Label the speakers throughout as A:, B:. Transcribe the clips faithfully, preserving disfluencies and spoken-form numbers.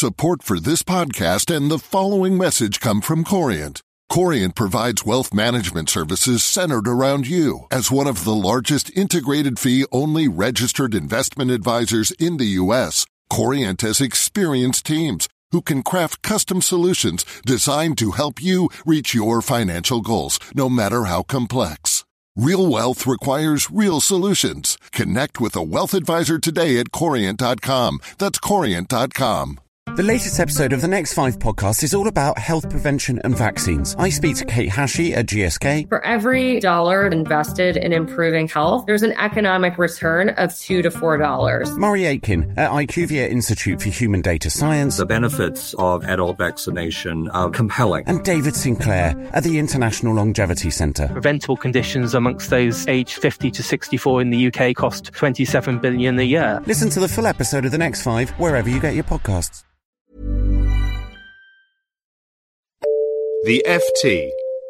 A: Support for this podcast and the following message come from Corient. Corient provides wealth management services centered around you. As one of the largest integrated fee-only registered investment advisors in the U S, Corient has experienced teams who can craft custom solutions designed to help you reach your financial goals, no matter how complex. Real wealth requires real solutions. Connect with a wealth advisor today at corient dot com. That's corient dot com.
B: The latest episode of the Next Five podcast is all about health prevention and vaccines. I speak to Kate Hashey at G S K.
C: For every dollar invested in improving health, there's an economic return of two to four dollars.
B: Murray Aitken at IQVIA Institute for Human Data Science.
D: The benefits of adult vaccination are compelling.
B: And David Sinclair at the International Longevity Centre.
E: Preventable conditions amongst those aged fifty to sixty-four in the U K cost twenty-seven billion dollars a year.
B: Listen to the full episode of The Next Five wherever you get your podcasts.
F: The F T.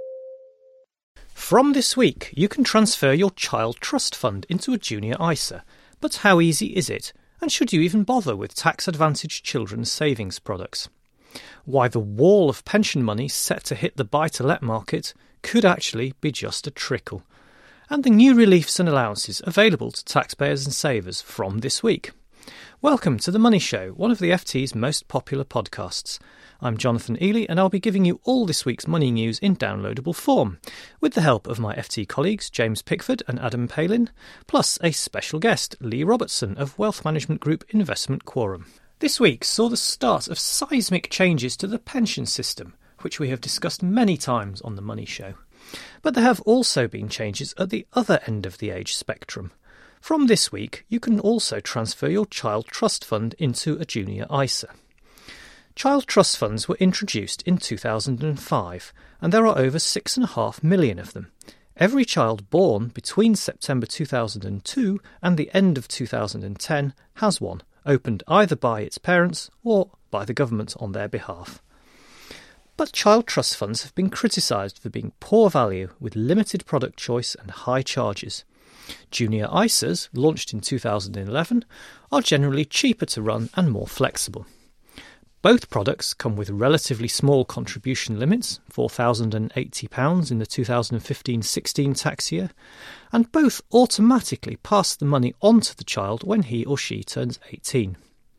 G: From this week, you can transfer your child trust fund into a junior I S A. But how easy is it? And should you even bother with tax-advantaged children's savings products? Why the wall of pension money set to hit the buy-to-let market could actually be just a trickle. And the new reliefs and allowances available to taxpayers and savers from this week. Welcome to The Money Show, one of the F T's most popular podcasts. I'm Jonathan Ely, and I'll be giving you all this week's money news in downloadable form, with the help of my F T colleagues James Pickford and Adam Palin, plus a special guest, Lee Robertson of wealth management group Investment Quorum. This week saw the start of seismic changes to the pension system, which we have discussed many times on The Money Show. But there have also been changes at the other end of the age spectrum. From this week, you can also transfer your child trust fund into a junior I S A. Child trust funds were introduced in two thousand five, and there are over six point five million of them. Every child born between September two thousand two and the end of two thousand ten has one, opened either by its parents or by the government on their behalf. But child trust funds have been criticised for being poor value with limited product choice and high charges. Junior I S As, launched in two thousand eleven, are generally cheaper to run and more flexible. Both products come with relatively small contribution limits, four thousand eighty pounds in the two thousand fifteen sixteen tax year, and both automatically pass the money on to the child when he or she turns eighteen.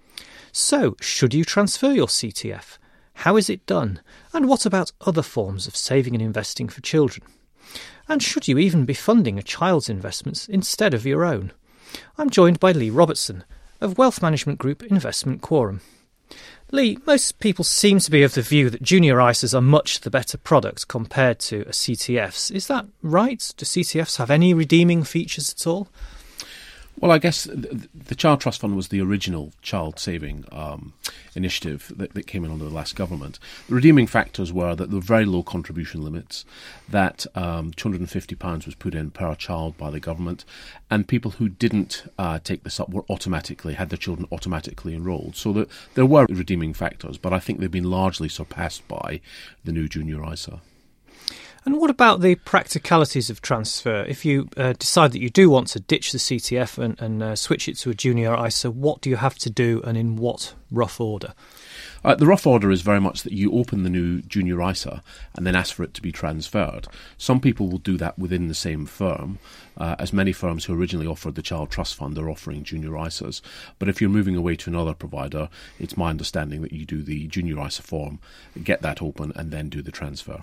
G: So, should you transfer your C T F? How is it done? And what about other forms of saving and investing for children? And should you even be funding a child's investments instead of your own? I'm joined by Lee Robertson of wealth management group Investment Quorum. Lee, most people seem to be of the view that junior I S As are much the better product compared to C T Fs. Is that right? Do C T Fs have any redeeming features at all?
H: Well, I guess the, the Child Trust Fund was the original child saving um, initiative that, that came in under the last government. The redeeming factors were that there were very low contribution limits, that um, two hundred fifty pounds was put in per child by the government, and people who didn't uh, take this up were automatically, had their children automatically enrolled. So that there were redeeming factors, but I think they've been largely surpassed by the new junior I S A.
G: And what about the practicalities of transfer? If you uh, decide that you do want to ditch the C T F and, and uh, switch it to a junior I S A, what do you have to do and in what rough order?
H: Uh, the rough order is very much that you open the new junior I S A and then ask for it to be transferred. Some people will do that within the same firm, uh, as many firms who originally offered the Child Trust Fund are offering junior I S As. But if you're moving away to another provider, it's my understanding that you do the junior I S A form, get that open, and then do the transfer.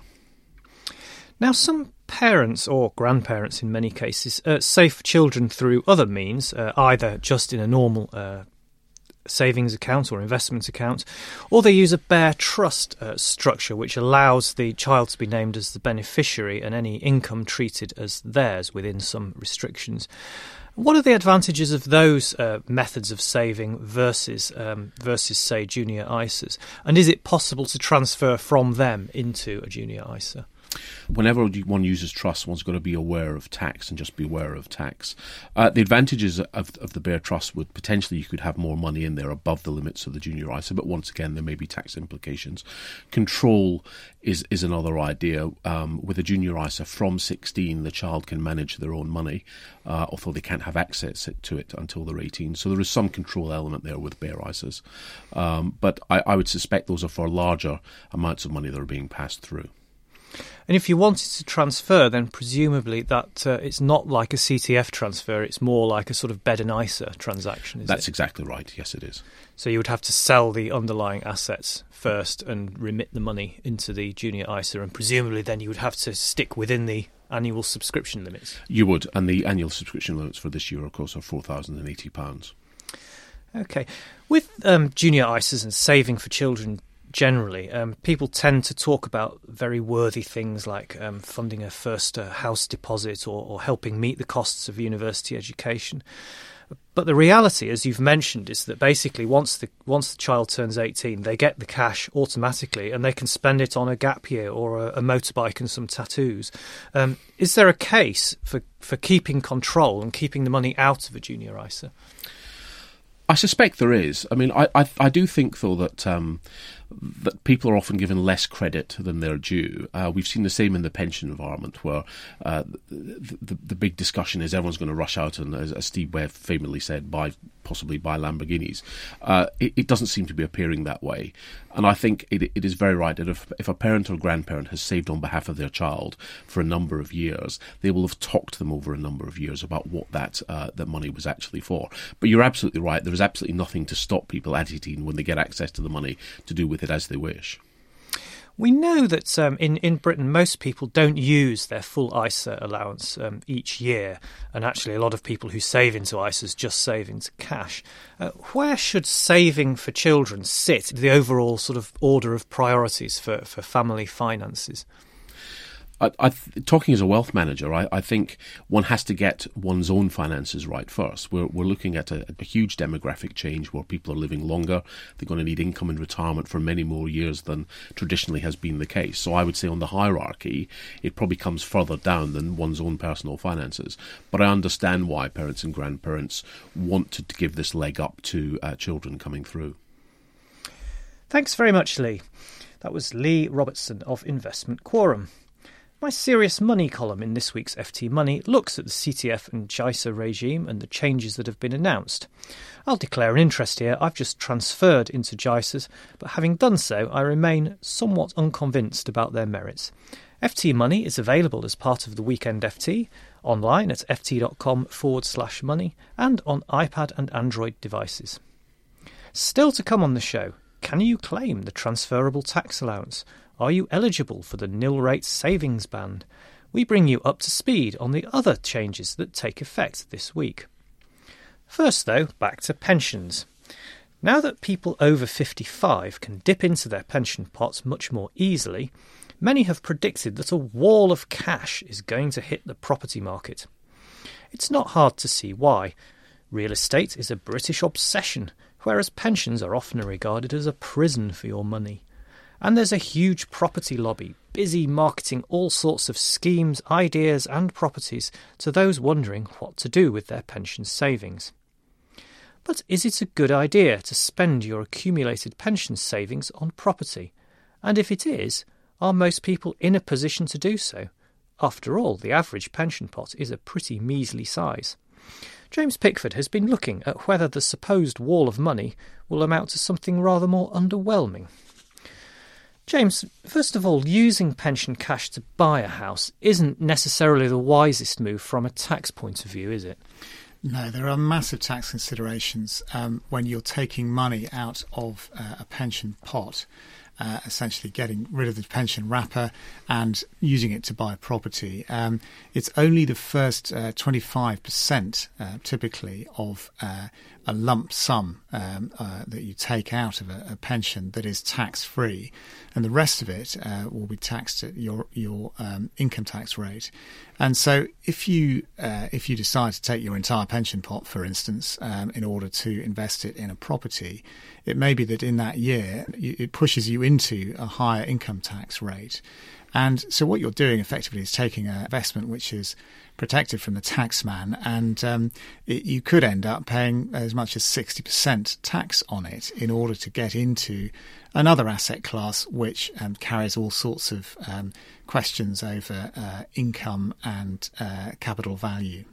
G: Now, some parents, or grandparents in many cases, uh, save for children through other means, uh, either just in a normal uh, savings account or investment account, or they use a bare trust uh, structure which allows the child to be named as the beneficiary and any income treated as theirs within some restrictions. What are the advantages of those uh, methods of saving versus, um, versus, say, junior I S As? And is it possible to transfer from them into a junior I S A?
H: Whenever one uses trust, one's got to be aware of tax and just be aware of tax. Uh, the advantages of, of the Bare Trust would potentially you could have more money in there above the limits of the junior I S A, but once again there may be tax implications. Control is is another idea. Um, with a junior I S A from sixteen, the child can manage their own money, uh, although they can't have access to it until they're eighteen. So there is some control element there with Bare I S As. Um, but I, I would suspect those are for larger amounts of money that are being passed through.
G: And if you wanted to transfer, then presumably that uh, it's not like a C T F transfer, it's more like a sort of bed and I S A transaction, is
H: That's
G: it?
H: exactly right, yes it is.
G: So you would have to sell the underlying assets first and remit the money into the junior I S A, and presumably then you would have to stick within the annual subscription limits.
H: You would, and the annual subscription limits for this year, of course, are four thousand eighty pounds.
G: Okay. With um, junior I S As and saving for children generally, um, people tend to talk about very worthy things like um, funding a first uh, house deposit or, or helping meet the costs of university education. But the reality, as you've mentioned, is that basically once the once the child turns eighteen, they get the cash automatically and they can spend it on a gap year or a, a motorbike and some tattoos. Um, is there a case for, for keeping control and keeping the money out of a junior I S A?
H: I suspect there is. I mean, I I, I do think, though, that um, that people are often given less credit than they're due. Uh, we've seen the same in the pension environment, where uh, the, the, the big discussion is everyone's going to rush out and, as, as Steve Webb famously said, buy possibly buy Lamborghinis. Uh, it, it doesn't seem to be appearing that way. And I think it, it is very right that if, if a parent or grandparent has saved on behalf of their child for a number of years, they will have talked to them over a number of years about what that uh, that money was actually for. But you're absolutely right. There is absolutely nothing to stop people at eighteen, when they get access to the money, to do with it as they wish.
G: We know that um, in, in Britain, most people don't use their full I S A allowance um, each year. And actually, a lot of people who save into I S As just save into cash. Uh, where should saving for children sit, the overall sort of order of priorities for, for family finances?
H: I, I, talking as a wealth manager, I, I think one has to get one's own finances right first. We're, we're looking at a, a huge demographic change where people are living longer. They're going to need income in retirement for many more years than traditionally has been the case. So I would say on the hierarchy, it probably comes further down than one's own personal finances. But I understand why parents and grandparents want to, to give this leg up to uh, children coming through.
G: Thanks very much, Lee. That was Lee Robertson of Investment Quorum. My Serious Money column in this week's F T Money looks at the C T F and J I S A regime and the changes that have been announced. I'll declare an interest here. I've just transferred into J I S As, but having done so, I remain somewhat unconvinced about their merits. F T Money is available as part of the Weekend F T, online at ft.com forward slash money, and on iPad and Android devices. Still to come on the show, can you claim the transferable tax allowance? Are you eligible for the nil rate savings band? We bring you up to speed on the other changes that take effect this week. First, though, back to pensions. Now that people over fifty-five can dip into their pension pots much more easily, many have predicted that a wall of cash is going to hit the property market. It's not hard to see why. Real estate is a British obsession, whereas pensions are often regarded as a prison for your money. And there's a huge property lobby, busy marketing all sorts of schemes, ideas and properties to those wondering what to do with their pension savings. But is it a good idea to spend your accumulated pension savings on property? And if it is, are most people in a position to do so? After all, the average pension pot is a pretty measly size. James Pickford has been looking at whether the supposed wall of money will amount to something rather more underwhelming. James, first of all, using pension cash to buy a house isn't necessarily the wisest move from a tax point of view, is it?
I: No, there are massive tax considerations um, when you're taking money out of uh, a pension pot, uh, essentially getting rid of the pension wrapper and using it to buy property. Um, it's only the first uh, twenty-five percent uh, typically of uh, a lump sum um, uh, that you take out of a, a pension that is tax-free, and the rest of it uh, will be taxed at your your um, income tax rate. And so, if you uh, if you decide to take your entire pension pot, for instance, um, in order to invest it in a property, it may be that in that year it pushes you into a higher income tax rate. And so what you're doing effectively is taking an investment which is protected from the tax man, and um, it, you could end up paying as much as sixty percent tax on it in order to get into another asset class which um, carries all sorts of um, questions over uh, income and uh, capital value.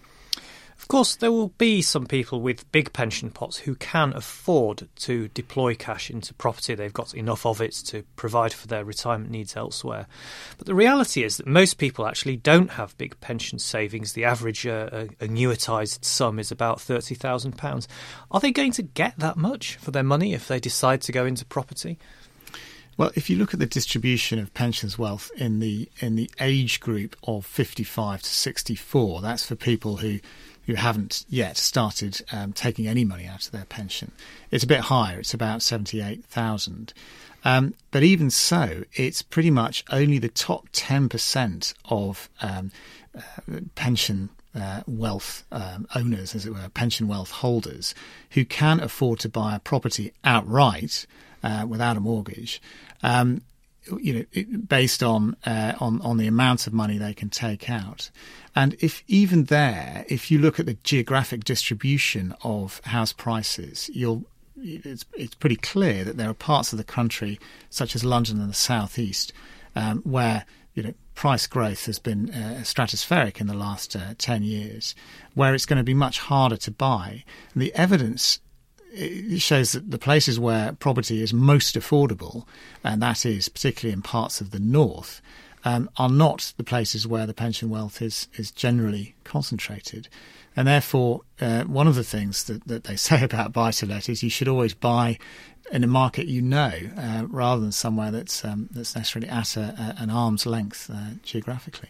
G: Of course, there will be some people with big pension pots who can afford to deploy cash into property. They've got enough of it to provide for their retirement needs elsewhere. But the reality is that most people actually don't have big pension savings. The average uh, annuitised sum is about thirty thousand pounds. Are they going to get that much for their money if they decide to go into property?
I: Well, if you look at the distribution of pensions wealth in the in the age group of fifty-five to sixty-four, that's for people who who haven't yet started um, taking any money out of their pension. It's a bit higher. It's about seventy-eight thousand. Um, but even so, it's pretty much only the top ten percent of um, uh, pension uh, wealth um, owners, as it were, pension wealth holders, who can afford to buy a property outright uh, without a mortgage, um, you know, it, based on, uh, on on the amount of money they can take out. And if even there, if you look at the geographic distribution of house prices, you'll it's it's pretty clear that there are parts of the country, such as London and the South East, um, where you know price growth has been uh, stratospheric in the last uh, ten years, where it's going to be much harder to buy. And the evidence it shows that the places where property is most affordable, and that is particularly in parts of the north, um, are not the places where the pension wealth is, is generally concentrated. And therefore, uh, one of the things that, that they say about buy-to-let is you should always buy in a market you know, uh, rather than somewhere that's um, that's necessarily at a, a, an arm's length uh, geographically.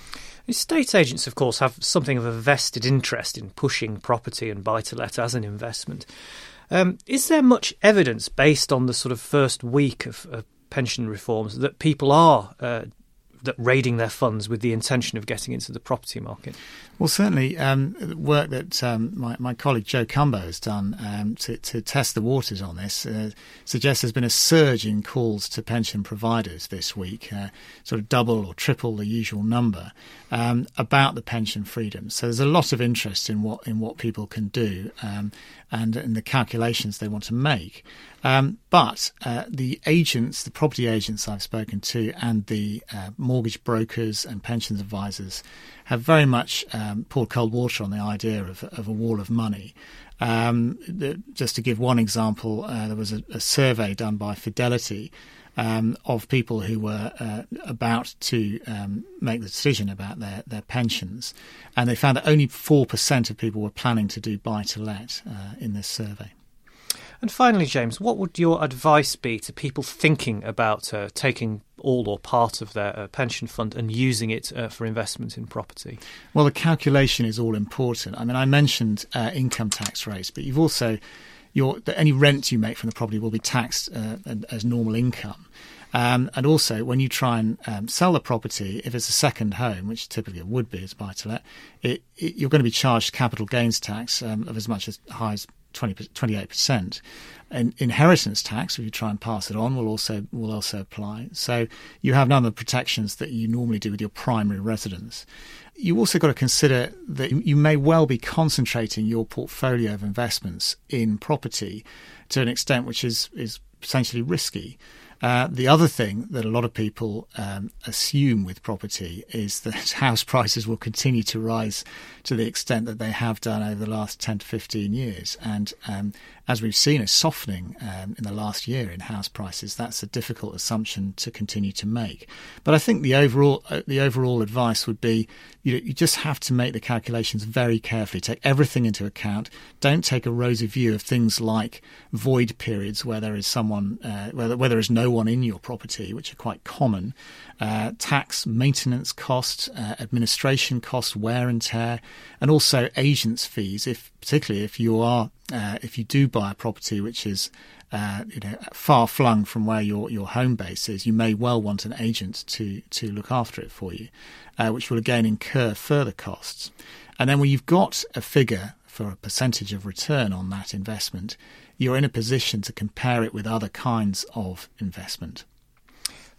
G: Estate agents, of course, have something of a vested interest in pushing property and buy-to-let as an investment. Um, is there much evidence based on the sort of first week of, of pension reforms that people are uh, that raiding their funds with the intention of getting into the property market?
I: Well, certainly um, the work that um, my, my colleague Joe Cumbo has done um, to, to test the waters on this uh, suggests there's been a surge in calls to pension providers this week, uh, sort of double or triple the usual number, um, about the pension freedom. So there's a lot of interest in what in what people can do um, and in the calculations they want to make. Um, but uh, the agents, the property agents I've spoken to, and the uh, mortgage brokers and pensions advisors have very much um, poured cold water on the idea of, of a wall of money. Um, the, just to give one example, uh, there was a, a survey done by Fidelity um, of people who were uh, about to um, make the decision about their, their pensions, and they found that only four percent of people were planning to do buy-to-let uh, in this survey.
G: And finally, James, what would your advice be to people thinking about uh, taking all or part of their uh, pension fund and using it uh, for investment in property?
I: Well, the calculation is all important. I mean, I mentioned uh, income tax rates, but you've also your any rent you make from the property will be taxed uh, as normal income. Um, and also, when you try and um, sell the property, if it's a second home, which typically it would be as buy-to-let, it, it, you're going to be charged capital gains tax um, of as much as high as twenty, twenty-eight percent. And inheritance tax, if you try and pass it on, will also will also apply. So you have none of the protections that you normally do with your primary residence. You also got to consider that you may well be concentrating your portfolio of investments in property to an extent which is, is potentially risky. Uh, the other thing that a lot of people um, assume with property is that house prices will continue to rise to the extent that they have done over the last ten to fifteen years. And um, as we've seen a softening um, in the last year in house prices, that's a difficult assumption to continue to make. But I think the overall uh, the overall advice would be you know, you just have to make the calculations very carefully, take everything into account. Don't take a rosy view of things like void periods where there is someone, uh, where, where there is no one in your property, which are quite common, uh, tax, maintenance costs, uh, administration costs, wear and tear, and also agents' fees. If particularly if you are, uh, if you do buy a property which is, uh, you know, far flung from where your your home base is, you may well want an agent to to look after it for you, uh, which will again incur further costs. And then when you've got a figure for a percentage of return on that investment, you're in a position to compare it with other kinds of investment.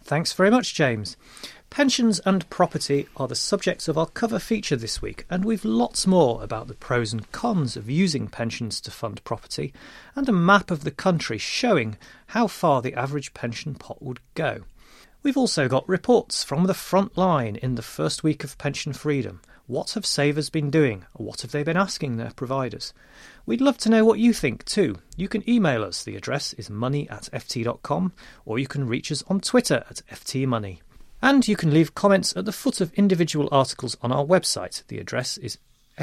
G: Thanks very much, James. Pensions and property are the subjects of our cover feature this week, and we've lots more about the pros and cons of using pensions to fund property, and a map of the country showing how far the average pension pot would go. We've also got reports from the front line in the first week of pension freedom. What have savers been doing? What have they been asking their providers? We'd love to know what you think too. You can email us. The address is money at f t dot com, or you can reach us on Twitter at f t money. And you can leave comments at the foot of individual articles on our website. The address is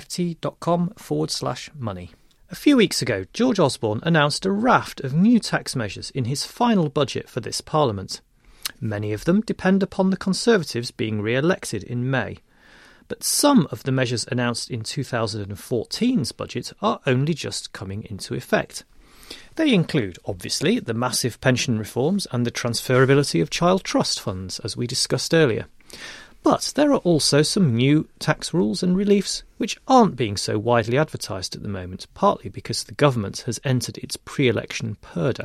G: ft.com forward slash money. A few weeks ago, George Osborne announced a raft of new tax measures in his final budget for this Parliament. Many of them depend upon the Conservatives being re-elected in May. But some of the measures announced in two thousand fourteen's budget are only just coming into effect. They include, obviously, the massive pension reforms and the transferability of child trust funds, as we discussed earlier. But there are also some new tax rules and reliefs which aren't being so widely advertised at the moment, partly because the government has entered its pre-election purdah.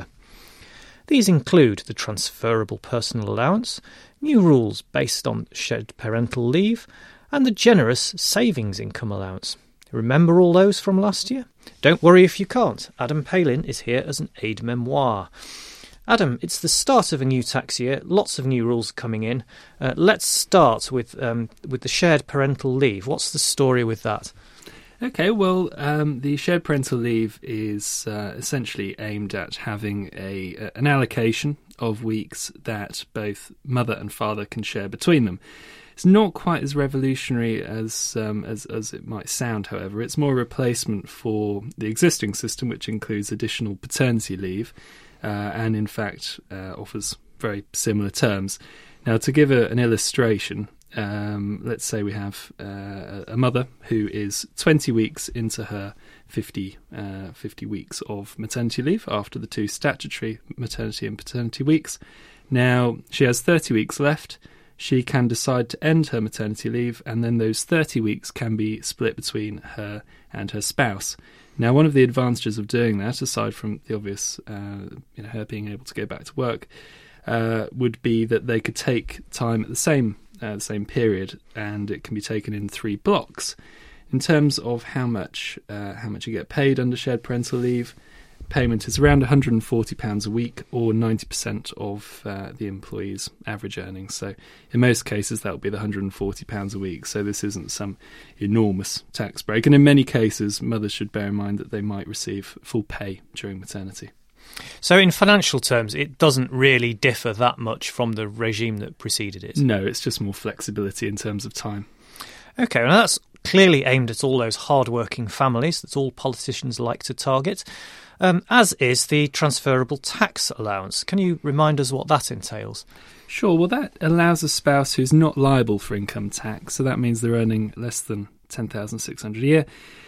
G: These include the transferable personal allowance, new rules based on shared parental leave, and the generous savings income allowance. Remember all those from last year? Don't worry if you can't. Adam Palin is here as an aide-memoire. Adam, it's the start of a new tax year, lots of new rules coming in. Uh, let's start with um, with the shared parental leave. What's the story with that?
J: Okay, well, um, the shared parental leave is uh, essentially aimed at having a an allocation of weeks that both mother and father can share between them. It's not quite as revolutionary as um, as as it might sound, however. It's more a replacement for the existing system, which includes additional paternity leave, uh, and in fact uh, offers very similar terms. Now, to give a, an illustration, um, let's say we have uh, a mother who is twenty weeks into her fifty, uh, fifty weeks of maternity leave after the two statutory maternity and paternity weeks. Now, she has thirty weeks left. She can decide to end her maternity leave, and then those thirty weeks can be split between her and her spouse. Now, one of the advantages of doing that, aside from the obvious, uh, you know, her being able to go back to work, uh, would be that they could take time at the same uh, the same period, and it can be taken in three blocks. In terms of how much uh, how much you get paid under shared parental leave, payment is around one hundred forty pounds a week, or ninety percent of uh, the employee's average earnings. So in most cases that will be the one hundred forty pounds a week, so this isn't some enormous tax break. And in many cases, mothers should bear in mind that they might receive full pay during maternity.
G: So in financial terms, it doesn't really differ that much from the regime that preceded it?
J: No, it's just more flexibility in terms of time.
G: OK, well that's clearly aimed at all those hard-working families that all politicians like to target. Um, as is the transferable tax allowance. Can you remind us what that entails?
J: Sure, well that allows a spouse who's not liable for income tax, so that means they're earning less than ten thousand six hundred pounds a year,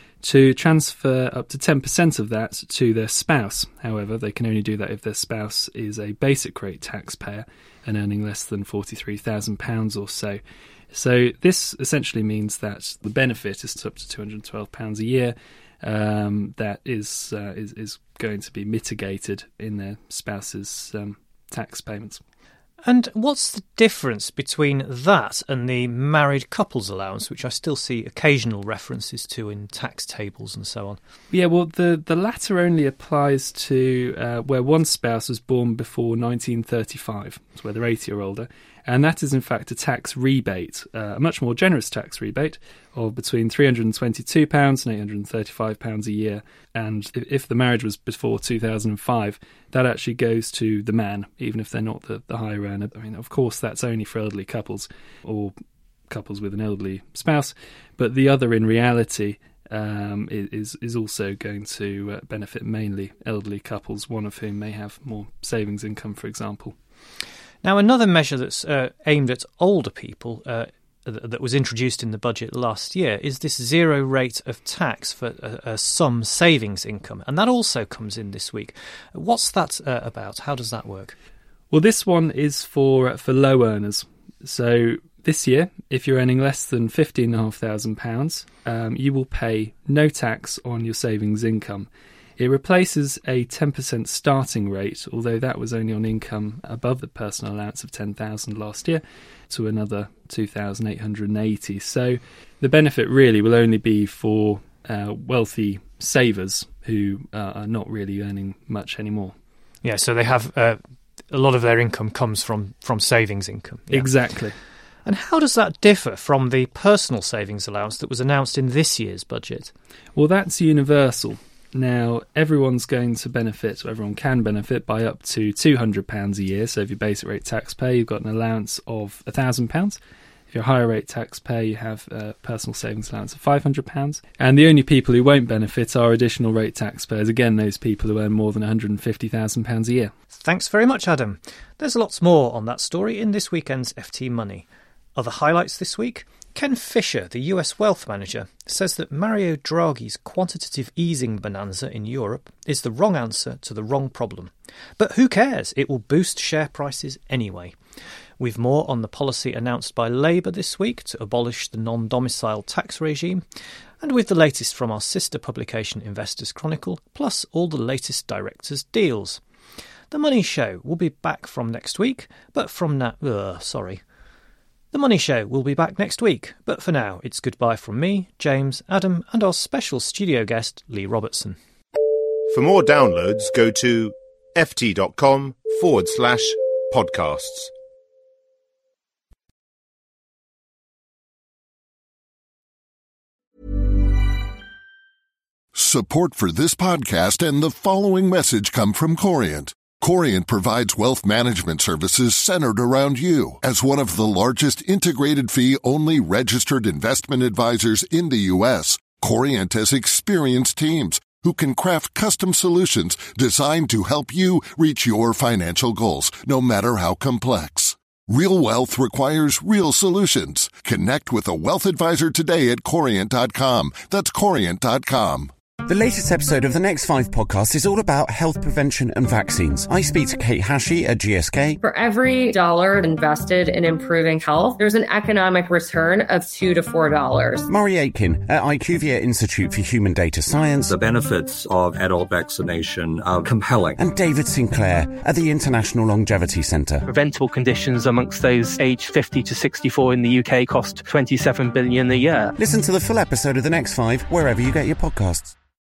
J: to transfer up to ten percent of that to their spouse. However, they can only do that if their spouse is a basic rate taxpayer and earning less than forty-three thousand pounds or so. So this essentially means that the benefit is up to two hundred twelve pounds a year. Um, that is, uh, is is going to be mitigated in their spouse's um, tax payments.
G: And what's the difference between that and the married couples allowance, which I still see occasional references to in tax tables and so on?
J: Yeah, well, the, the latter only applies to uh, where one spouse was born before nineteen thirty-five, so where they're eighty or older. And that is, in fact, a tax rebate, uh, a much more generous tax rebate of between three hundred twenty-two pounds and eight hundred thirty-five pounds a year. And if the marriage was before two thousand five, that actually goes to the man, even if they're not the, the higher earner. I mean, of course, that's only for elderly couples or couples with an elderly spouse. But the other, in reality, um, is, is also going to uh, benefit mainly elderly couples, one of whom may have more savings income, for example.
G: Now, another measure that's uh, aimed at older people uh, that was introduced in the budget last year is this zero rate of tax for a, a sum savings income. And that also comes in this week. What's that uh, about? How does that work?
J: Well, this one is for for low earners. So this year, if you're earning less than fifteen thousand five hundred pounds, um, you will pay no tax on your savings income. It replaces a ten percent starting rate, although that was only on income above the personal allowance of ten thousand pounds last year, to another two thousand eight hundred eighty. So the benefit really will only be for uh, wealthy savers who uh, are not really earning much anymore.
G: Yeah, so they have uh, a lot of their income comes from, from savings income. Yeah.
J: Exactly.
G: And how does that differ from the personal savings allowance that was announced in this year's budget?
J: Well, that's universal. Now, everyone's going to benefit, or everyone can benefit, by up to two hundred pounds a year. So if you're basic rate taxpayer, you've got an allowance of one thousand pounds. If you're higher rate taxpayer, you have a personal savings allowance of five hundred pounds. And the only people who won't benefit are additional rate taxpayers. Again, those people who earn more than one hundred fifty thousand pounds a year.
G: Thanks very much, Adam. There's lots more on that story in this weekend's F T Money. Other highlights this week: Ken Fisher, the U S wealth manager, says that Mario Draghi's quantitative easing bonanza in Europe is the wrong answer to the wrong problem. But who cares? It will boost share prices anyway. We've more on the policy announced by Labour this week to abolish the non-domicile tax regime, and with the latest from our sister publication Investors Chronicle, plus all the latest directors' deals. The Money Show will be back from next week, but from now... Uh, sorry... The Money Show will be back next week, but for now, it's goodbye from me, James, Adam, and our special studio guest, Lee Robertson.
F: For more downloads, go to ft.com forward slash podcasts.
A: Support for this podcast and the following message come from Corient. Corient provides wealth management services centered around you. As one of the largest integrated fee-only registered investment advisors in the U S, Corient has experienced teams who can craft custom solutions designed to help you reach your financial goals, no matter how complex. Real wealth requires real solutions. Connect with a wealth advisor today at corient dot com. That's corient dot com.
B: The latest episode of the Next Five podcast is all about health prevention and vaccines. I speak to Kate Hashey at G S K.
C: For every dollar invested in improving health, there's an economic return of two to four dollars.
B: Murray Aitken at IQVIA Institute for Human Data Science.
D: The benefits of adult vaccination are compelling.
B: And David Sinclair at the International Longevity Centre.
E: Preventable conditions amongst those aged fifty to sixty-four in the U K cost twenty-seven billion pounds a year.
B: Listen to the full episode of the Next Five wherever you get your podcasts.